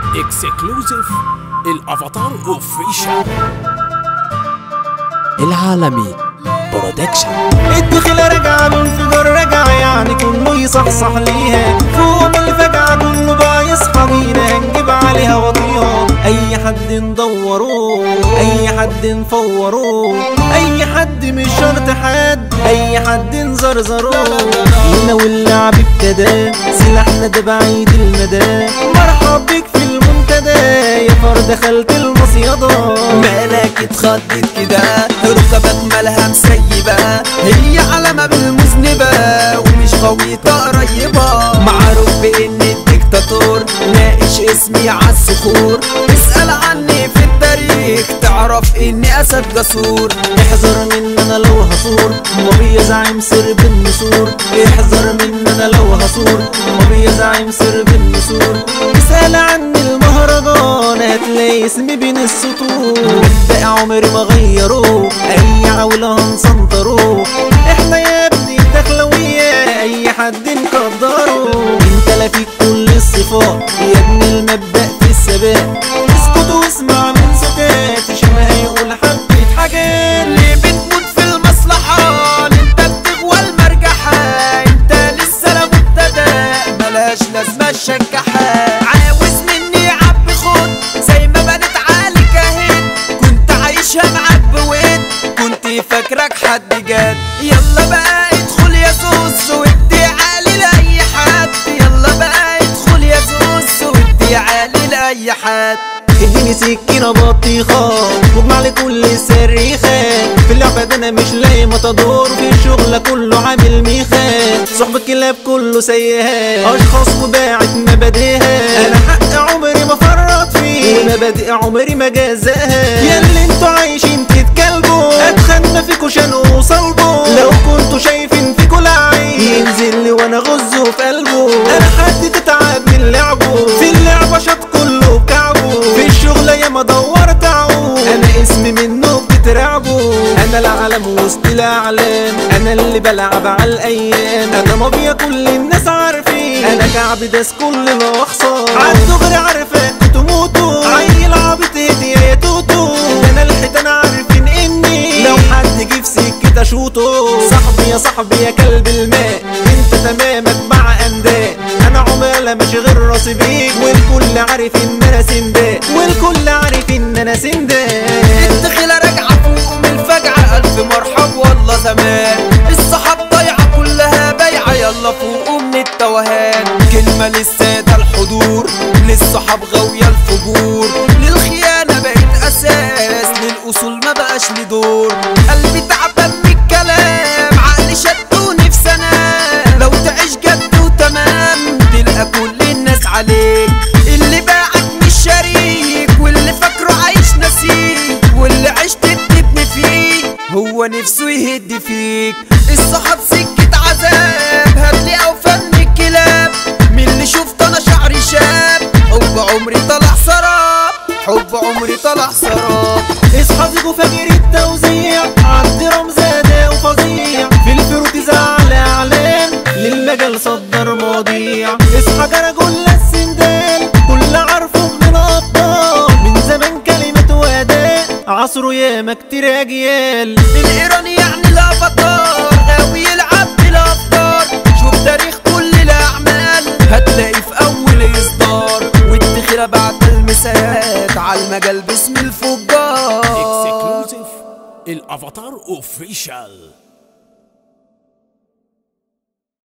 اكسكلوزيف الافاتار اوفيشال العالمي برودكشن. الدخلة راجعة الانفجار راجعة يعني كله يصحصح ليها فوق من الفجعة كله بقى يصحى بينا هنجيب عليها وطيها اي حد ندوره اي حد نفوره اي حد مش شرط حد اي حد نزرزره هنا واللعب ابتدى سلاحنا ده بعيد المدى مرحب بيك في المنتدى يا فرد دخلت المصيدة مالك اتخضت كده ركبك مالها مسيبة هي علامة بالمذنبة ومش غويطة قريبة معروف بان الدكتاتور ناقش اسمي عالصخور اسأل عني في التاريخ تعرف اني اسد جسور احذر من انا لو هصور مبي زعيم سر بالنسور احذر من انا لو هصور مبي زعيم سر بالنسور اسأل عني المهرجان هتلاقي اسمي بين السطور مبدأ عمري ما غيره اي عولة هنسنطره احنا يا ابني الدخلوية اي حد نقدره انت لا فيك كل الصفات يا ابن المبدأ في الثبات اسكت واسمع من سكات شبه يقول حبة حاجات ليه بتموت في المصلحة انت بتغوى المرجحة انت لسه لا مبتدأ ملهاش لازمة تشجعها عاوز مني عب خد زي ما بنت عالي كاهن كنت عايشها معاك بود كنت فاكرك حد جاد يلا بقى ادخل يا زوز وادي عالي لأي حد يلا بقى ادخل يا زوز وادي عالي لأي حد اديني سكينة بطيخة واجمع لي كل الصريخات في اللعبة ده انا مش لاقي متدور في الشغل كله عامل ميخات صحب الكلاب كله سيئات اشخاص وباعت مبادئها انا حق عمري ما فرط فيه ومبادئ عمري ما جازاها يا اللي انتوا عايشين تتكلبوا اتخنى فيكوا شنقوا صلبوا لو كنتوا شايفين فيكوا لعيب ينزل لي وانا غزه في قلبه انا حد تتعب من لعبه في اللعبة شط كله بكعبه في الشغل يا ما دورت عقول انا اسمي منه بتترعبوا انا العالم وسط الاعلام انا اللي بلعب على الايام انا مافيا كل الناس عارفين انا كعب داس كل الاخصام عالدغري عارفه تموتوا عيل عبيط هدي يا توتو ده انا الحيطان عارفين اني لو حد جه في سكتي اشوطه صاحبي يا صاحبي يا كلب الماء انت تمامك مع انداء انا عمالة مش غير راسي بيك والكل عارف ان انا سنداء والكل عارف ان انا سنداء الدخلة راجعة فوق من الفجعة الف مرحب والله زمان الصحاب ضايعة كلها بايعة يلا فوقوا من التوهان كلمة للسادة الحضور للصحاب غاوية الفجور للخيانة بقت اساس للاصول ما بقاش لي دور قلبي تعبان من الكلام عقلي شدوني في سنة لو تعيش جد وتمام تلقى كل الناس عليك اللي باعك مش شريك واللي فاكره عايش نسيك واللي عشت بتبني فيه هو نفسه يهد فيك الصحاب سكة عذاب هاتلي اوفى من الكلاب من اللي شفت انا شعري شاب حب عمري طلع سراب حب عمري طلع سراب اصحى زيكو فاجر التوزيع عندي رمزة اداء وفظيع في الفروت زعل اعلان للمجال صدر مواضيع اصحى جرجل السندال كل عارفه من الابطال من زمان كلمة واداء عصره ياما كتير اجيال الايراني يعني الافاتار غاوي يلعب بالافكار شوف تاريخ كل الاعمال هتلاقي في اول اصدار والدخيله بعد المسات على المجال باسم الفجار اكسكلوزيف الافاتار اوفيشال.